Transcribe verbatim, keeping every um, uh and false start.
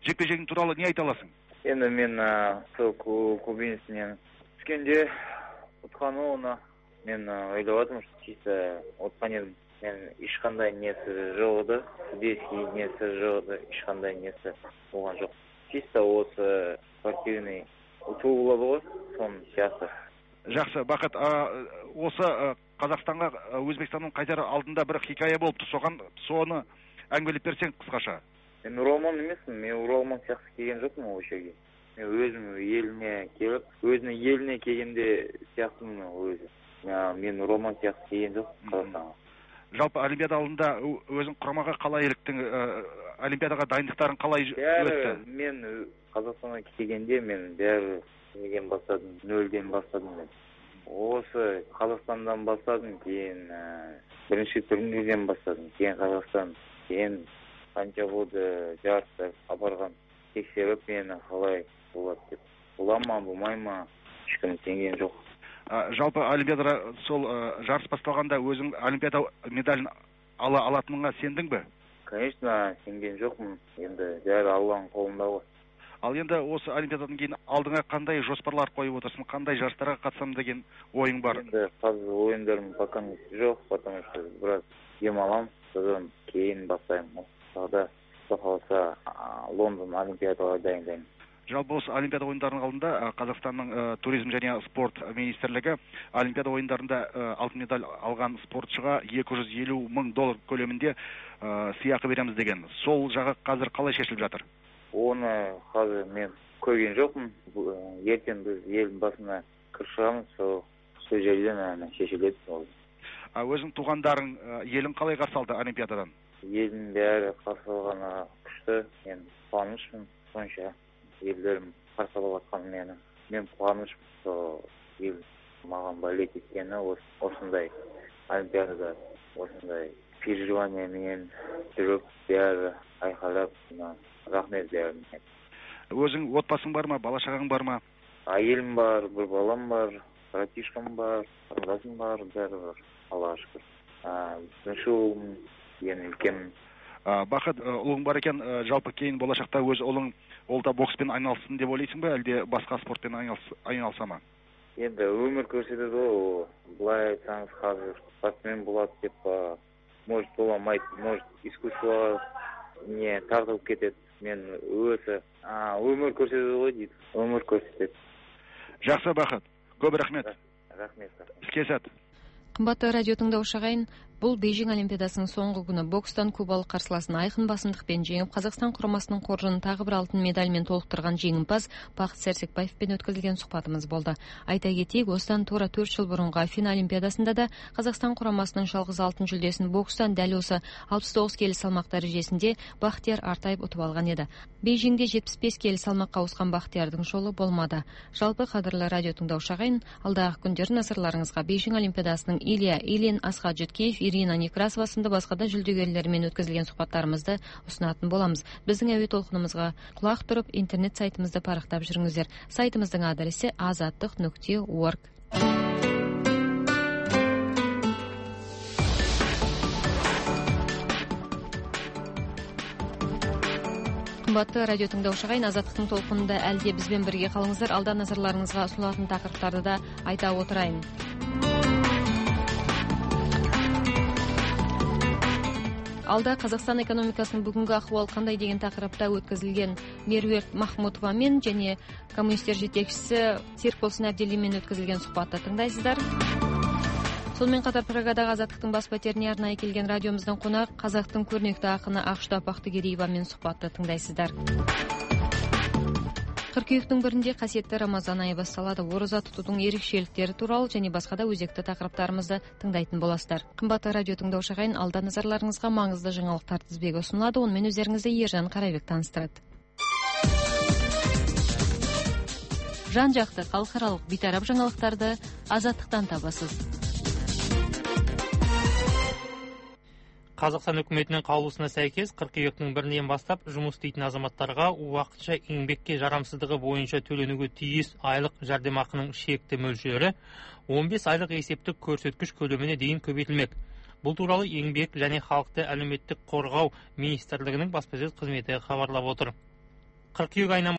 жекпе-жегің туралы не айта аласың? Енді мен сол кубинецтен түскенде ұтқаны оны мен ойлап отырмын, чисто ұтқан едім. Мен ешқандай несі жоқ еді, судейский несі жоқ еді, ешқандай несі болған жоқ. Чисто осы спортивный ұту болады ғой, соның сияқты. Жақсы, Бақыт, осы Қазақстанға Өзбекстанның қайтар алдында бір хикая болыпты, соған соны әңгімелеп берсең қысқаша. Мен оралман емеспін, мен оралман сияқты келген жоқпын ол жерге. Мен өзім еліне келіп, өзінің еліне келгенде сияқтымын өзі. Мен оралман сияқты келген жоқпын Қазақстанға. Жалпы Олимпиада алдында өзің құрамаға қалай іліктің, Олимпиадаға дайындықтарын қалай өтті? Мен Қазақстанға келгенде мен бәрі неден бастадым, нөлден бастадым мен. Осы Қазақстандан бастадым, кейін бірінші турнирден бастадым, кейін Қазақстан, кейін қанша болды жарыстар апарған, тексеріп мені қалай болады деп. Бола ма, болмай ма, ешкім сенген жоқ. Жалпы Олимпиадада сол жарыс басталғанда өзің Олимпиада медалін ала алатыныңа сендің бе? Конечно, сенген жоқпын. Енді бәрі Алланың қолында ғой. Ал енді осы Олимпиададан кейін алдыңа қандай жоспарлар қойып отырсың, қандай жарыстарға қатысам деген ойың бар? Енді қазір ойындарым пока жоқ, потому что біраз демаламын, содан кейін бастаймын. Тағы да қалса Лондон Олимпиадаға дайындаймын. Жалпы осы Олимпиада ойындарының алдында Қазақстанның туризм және спорт министрлігі Олимпиада ойындарында алтын медаль алған спортшыға екі жүз елу мың доллар көлемінде сыйақы береміз деген. Сол жағы қазір қалай шешіліп жатыр? Оны қазір мен көрген жоқпын. Ертең біз елдің басына кіріп шығамыз, сол жерден шешіледі ол. Өзің туғандарың, елің қалай қарсы алды Олимпиададан? Елдің бәрі қарсы алғаны күшті. Мен қуанышпын, сонша елдерім қарсы алып жатқан мені. Мен қуанышпын, сол ел маған болеть еткені осындай Олимпиадада, осындай переживаниямен жүріп, бәрі айқайлап, рахмет бәріне. Өзің отбасың бар ма, бала-шағаң бар ма? Әйелім бар, бір балам бар, братишкам бар, қарындасым бар, бәрі бар, Аллаға шүкір. Бірінші ұлым, ең үлкенім. Бақыт, ұлың бар екен, жалпы кейін болашақта өз ұлың ол да бокспен айналсын деп ойлайсың ба, әлде басқа спортпен айналса ма? Енді өмір көрсетеді ғой, былай айтсаңыз қазір спортсмен болады деп, может боламайды, может искусствоға не тартылып кетеді. Мен өзі өмір көрсетеді ғой дейді, өмір көрсетеді. Жақсы, Бақыт, көп рахмет. Рахмет. Іске сәт. Қымбатты радио тыңдаушы ағайын, бұл Бейжің Олимпиадасының соңғы күні бокстан кубалық қарсыласын айқын басымдықпен жеңіп, Қазақстан құрамасының қоржынын тағы бір алтын медальмен толықтырған жеңімпаз Бақыт Сәрсекбаевпен өткізілген сұхбатымыз болды. Айта кетейік, осыдан тура төрт жыл бұрынғы Афина Олимпиадасында да Қазақстан құрамасының жалғыз алтын жүлдесін бокстан дәл осы алпыс тоғыз келі салмақ дәрежесінде Бақтияр Артаев ұтып алған еді. Бейжіңде жетпіс бес келі салмаққа ауысқан Бақтиярдың жолы болмады. Жалпы қадірлі радио тыңдаушы ағайын, алдағы күндері назарларыңызға Бейжің Олимпиадасының Илья Ильин, Асхат Жүткеев, Ирина Некрасова сынды басқа да жүлдегерлермен өткізілген сұхбаттарымызды ұсынатын боламыз. Біздің әуе толқынымызға құлақ тұрып, интернет сайтымызды парақтап жүріңіздер. Сайтымыздың адресі азаттық нүкте орг. Қымбатты радио тыңдаушы ағайын, азаттықтың толқынында әлде бізбен бірге қалыңыздар. Алда назарларыңызға ұсынылатын тақырыптарды да айта отырайын. Алда Қазақстан экономикасының бүгінгі ахуал қандай деген тақырыпта өткізілген Меруерт Махмутовамен және коммунистер жетекшісі Серікболсын Әбделимен өткізілген сұхбатты тыңдайсыздар. Сонымен қатар Прагадағы Азаттықтың бас пәтеріне арнайы келген радиомыздың қонақ қазақтың көрнекті ақыны Ақшұта Бақтыгереевамен сұхбатты тыңдайсыздар. Қыркүйектің бірінде қасиетті Рамазан айы басталады. Ораза тұтудың ерекшеліктері туралы және басқа да өзекті тақырыптарымызды тыңдайтын боласыздар. Қымбатты радио тыңдаушы ағайын, алда назарларыңызға маңызды жаңалықтар тізбегі ұсынылады. Онымен өздеріңізді Ержан Қарайбек таныстырады. Жан-жақты халықаралық бейтарап жаңалықтарды Азаттықтан табасыз. Қазақстан үкіметінің қаулысына сәйкес қыркүйектің бірінен бастап жұмыс істейтін азаматтарға уақытша еңбекке жарамсыздығы бойынша төленуге тиіс айлық жәрдемақының шекті мөлшері он бес айлық есептік көрсеткіш көлеміне дейін көбейтілмек. Бұл туралы еңбек және халықты әлеуметтік қорғау министрлігінің баспасөз қызметі хабарлап отыр. кыркүйек айынан